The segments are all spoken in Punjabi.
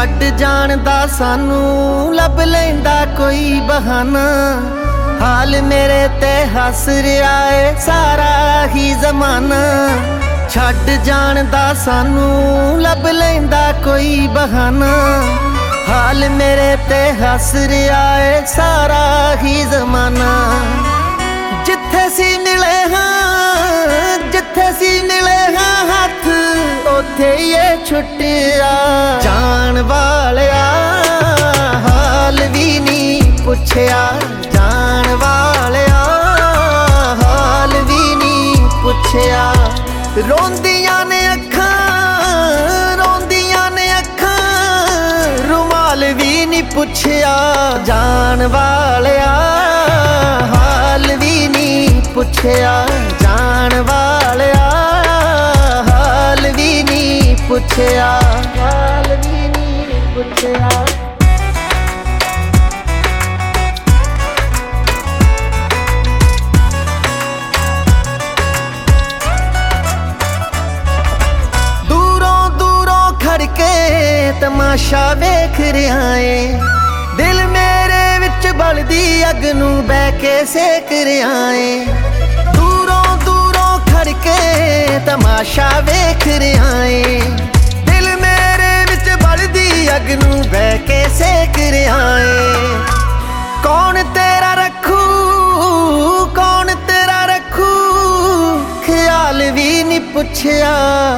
ਛੱਡ ਜਾਣ ਦਾ ਸਾਨੂੰ ਲੱਭ ਲੈਂਦਾ ਕੋਈ ਬਹਾਨਾ। ਹਾਲ ਮੇਰੇ ਤੇ ਹੱਸ ਰਿਹਾ ਏ ਸਾਰਾ ਹੀ ਜ਼ਮਾਨਾ। ਛੱਡ ਜਾਣ ਦਾ ਸਾਨੂੰ ਲੱਭ ਲੈਂਦਾ ਕੋਈ ਬਹਾਨਾ। ਹਾਲ ਮੇਰੇ ਤੇ ਹੱਸ ਰਿਹਾ ਏ ਸਾਰਾ ਹੀ ਜ਼ਮਾਨਾ। ਜਿੱਥੇ ਸੀ ਮਿਲੇ ਹਾਂ, ਜਿੱਥੇ ਸੀ ਮਿਲੇ ਹਾਂ ਹੱਥ, ਉੱਥੇ ਹੀ ਇਹ ਛੁੱਟਿਆ। ਜਾਣ ਵਾਲਿਆ ਹਾਲ ਵੀ ਨਹੀਂ ਪੁੱਛਿਆ, ਜਾਣ ਵਾਲਿਆ ਹਾਲ ਵੀ ਨਹੀਂ ਪੁੱਛਿਆ। ਰੋਂਦੀਆਂ ਨੇ ਅੱਖਾਂ, ਰੋਂਦੀਆਂ ਨੇ ਅੱਖਾਂ, ਰੁਮਾਲ ਵੀ ਨਹੀਂ ਪੁੱਛਿਆ। ਜਾਣ ਵਾਲਿਆ ਹਾਲ ਵੀ ਨਹੀਂ ਪੁੱਛਿਆ, ਜਾਣ ਵਾਲਿਆ ਹਾਲ ਵੀ ਨਹੀਂ ਪੁੱਛਿਆ, ਹਾਲ ਵੀ ਨਹੀਂ ਪੁੱਛਿਆ। ਕੇ ਤਮਾਸ਼ਾ ਵੇਖ ਰਿਹਾ ਏ, ਦਿਲ ਮੇਰੇ ਵਿੱਚ ਬਲਦੀ ਅੱਗ ਨੂੰ ਬਹਿ ਕੇ ਸੇਕ ਰਿਹਾ ਏ। ਦੂਰੋਂ ਦੂਰੋਂ ਖੜ ਕੇ ਤਮਾਸ਼ਾ ਵੇਖ ਰਿਹਾ ਏ, ਦਿਲ ਮੇਰੇ ਵਿੱਚ ਬਲਦੀ ਅੱਗ ਨੂੰ ਬਹਿ ਕੇ ਸੇਕ ਰਿਹਾ ਏ। ਕੌਣ ਤੇਰਾ ਰੱਖੂ, ਕੌਣ ਤੇਰਾ ਰੱਖੂ, ਖਿਆਲ ਵੀ ਨਹੀਂ ਪੁੱਛਿਆ।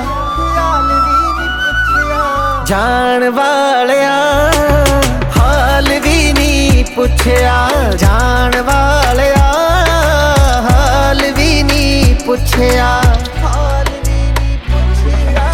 ਜਾਣ ਵਾਲਿਆ ਹਾਲ ਵੀ ਨਹੀਂ ਪੁੱਛਿਆ, ਜਾਣ ਵਾਲਿਆ ਹਾਲ ਵੀ ਨਹੀਂ ਪੁੱਛਿਆ, ਹਾਲ ਵੀ ਨਹੀਂ ਪੁੱਛਿਆ।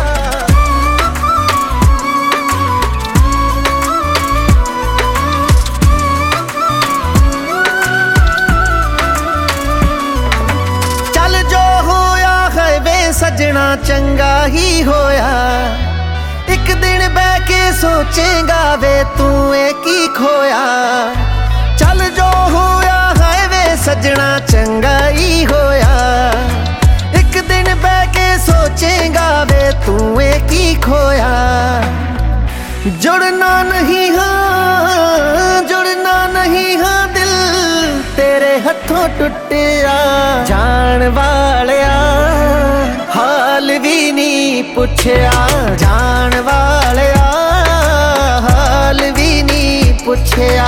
ਚੱਲ ਜੋ ਹੋਇਆ ਹੈ ਵੇ ਸੱਜਣਾ ਚੰਗਾ ਹੀ ਹੋਇਆ। ਇੱਕ ਦਿਨ ਬਹਿ ਕੇ ਸੋਚੇਗਾ ਵੇ ਤੂੰ ਇਹ ਕੀ ਖੋਇਆ। ਚੱਲ ਜੋ ਹੋਇਆ ਹੈ ਵੇ ਸੱਜਣਾ ਚੰਗਾ ਹੀ ਹੋਇਆ। ਇੱਕ ਦਿਨ ਬਹਿ ਕੇ ਸੋਚੇਗਾ ਵੇ ਤੂੰ ਇਹ ਕੀ ਖੋਇਆ। ਜੁੜਨਾ ਨਹੀਂ ਹਾਂ, ਜੁੜਨਾ ਨਹੀਂ ਹਾਂ, ਦਿਲ ਤੇਰੇ ਹੱਥੋਂ ਟੁੱਟਿਆ। ਜਾਣ ਵਾਲਿਆ ਹਾਲ ਵੀ ਨਹੀਂ ਪੁੱਛਿਆ, ਜਾਣ ਵਾਲਿਆ ਹਾਲ ਵੀ ਨਹੀਂ ਪੁੱਛਿਆ।